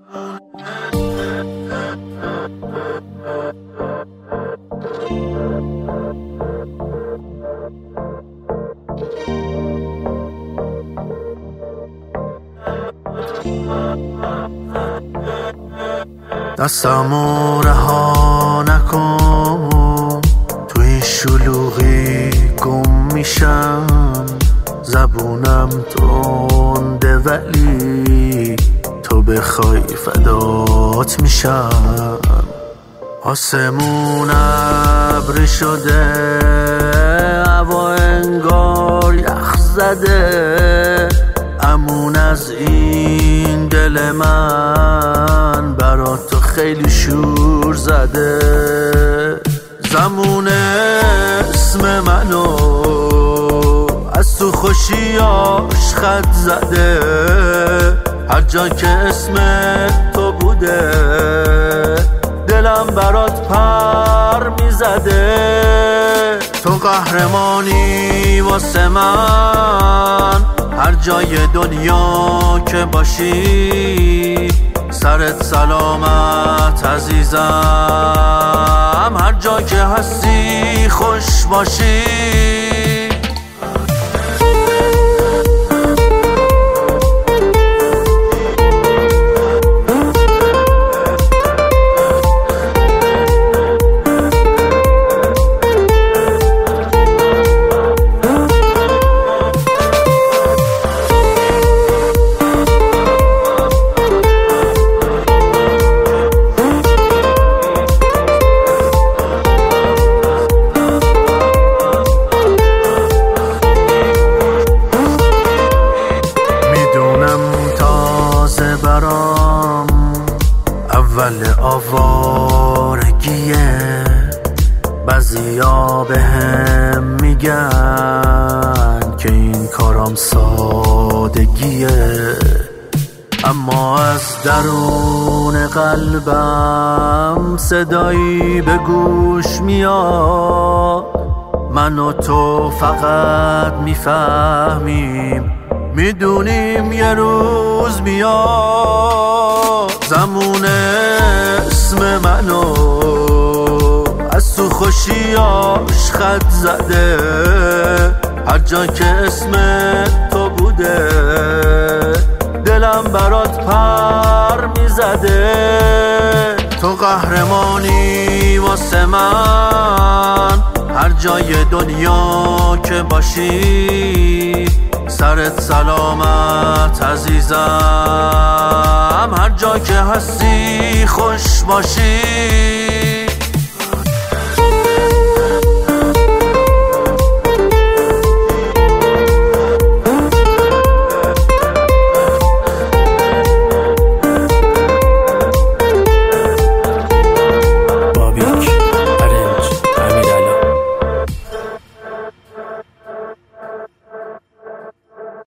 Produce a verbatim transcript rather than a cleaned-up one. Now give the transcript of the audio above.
دستمو رها نکن، توی شلوغی گم میشم، زبونم تنده ولی تو بخوای فدات میشم. آسمون ابری شده، هوا انگار یخ زده، امون از این دل من برات تو خیلی شور زده. زمون اسم منو از تو خوشیاش خط زده، هر جا که اسم تو بوده دلم برات پر میزده. تو قهرمانی واسه من، هر جای دنیا که باشی سرت سلامت عزیزم، هر جا که هستی خوش باشی. اول آوارگیه، بعضیا به هم میگن که این کارام سادگیه، اما از درون قلبم صدایی به گوش میاد، من و تو فقط میفهمیم، میدونیم یه روز میاد. زمون اسم منو از تو خوشیاش خط زده، هر جا که اسم تو بوده دلم برات پر میزده. تو قهرمانی واسه من، هر جای دنیا که باشی سرت سلامت عزیزم، هر جا که هستی خوش باشی.